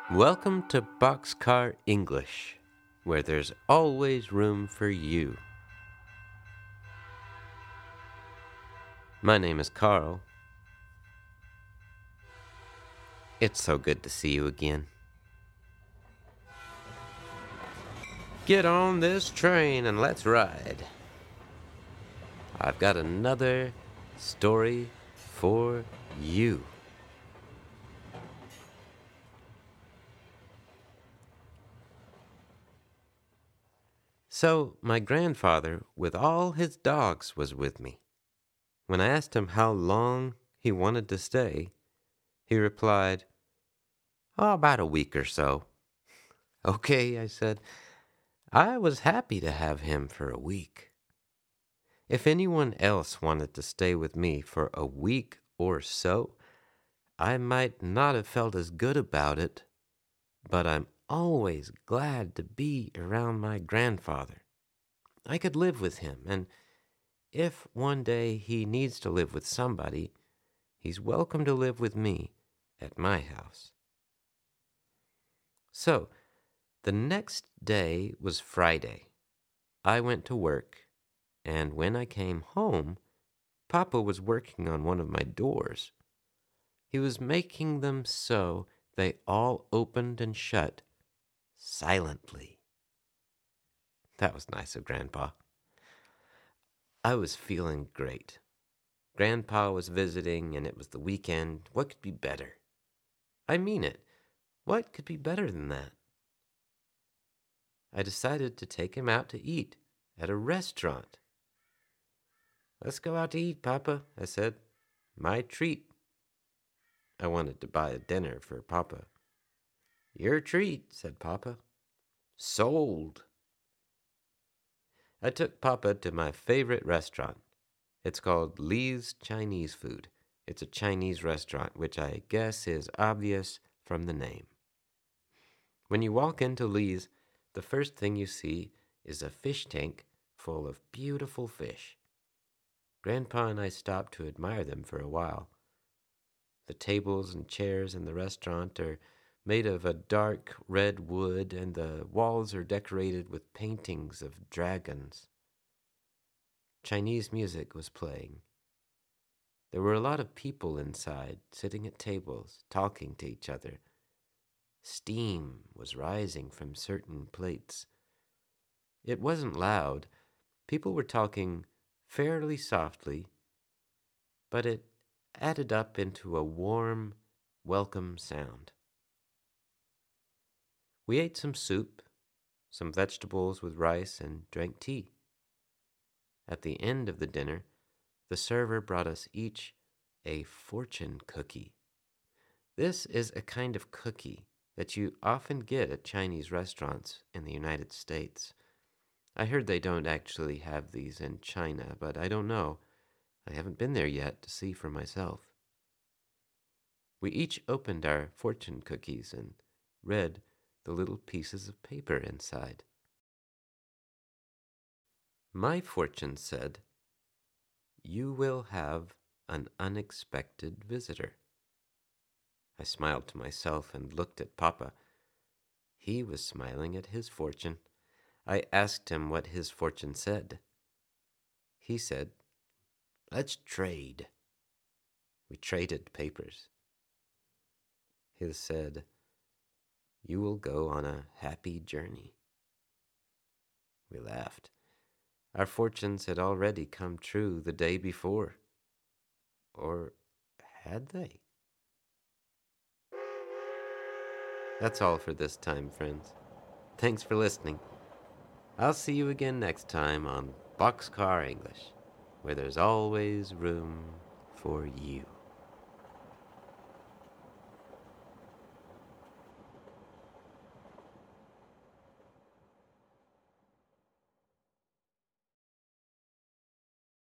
Welcome to Boxcar English, where there's always room for you. My name is Carl. It's so good to see you again. Get on this train and let's ride. I've got another story for you. So, my grandfather, with all his dogs, was with me. When I asked him how long he wanted to stay, he replied, about a week or so. Okay, I said. I was happy to have him for a week. If anyone else wanted to stay with me for a week or so, I might not have felt as good about it, but I'm always glad to be around my grandfather. I could live with him, and if one day he needs to live with somebody, he's welcome to live with me at my house. So, the next day was Friday. I went to work, and when I came home, Papa was working on one of my doors. He was making them so they all opened and shut silently. That was nice of Grandpa. I was feeling great. Grandpa was visiting, and it was the weekend. What could be better? I mean it. What could be better than that? I decided to take him out to eat at a restaurant. Let's go out to eat, Papa, I said. My treat. I wanted to buy a dinner for Papa. Your treat, said Papa. Sold. I took Papa to my favorite restaurant. It's called Lee's Chinese Food. It's a Chinese restaurant, which I guess is obvious from the name. When you walk into Lee's, the first thing you see is a fish tank full of beautiful fish. Grandpa and I stopped to admire them for a while. The tables and chairs in the restaurant are made of a dark red wood, and the walls are decorated with paintings of dragons. Chinese music was playing. There were a lot of people inside, sitting at tables, talking to each other. Steam was rising from certain plates. It wasn't loud. People were talking fairly softly, but it added up into a warm, welcome sound. We ate some soup, some vegetables with rice, and drank tea. At the end of the dinner, the server brought us each a fortune cookie. This is a kind of cookie that you often get at Chinese restaurants in the United States. I heard they don't actually have these in China, but I don't know. I haven't been there yet to see for myself. We each opened our fortune cookies and read the little pieces of paper inside. My fortune said, "You will have an unexpected visitor." I smiled to myself and looked at Papa. He was smiling at his fortune. I asked him what his fortune said. He said, "Let's trade." We traded papers. His said, "You will go on a happy journey." We laughed. Our fortunes had already come true the day before. Or had they? That's all for this time, friends. Thanks for listening. I'll see you again next time on Boxcar English, where there's always room for you.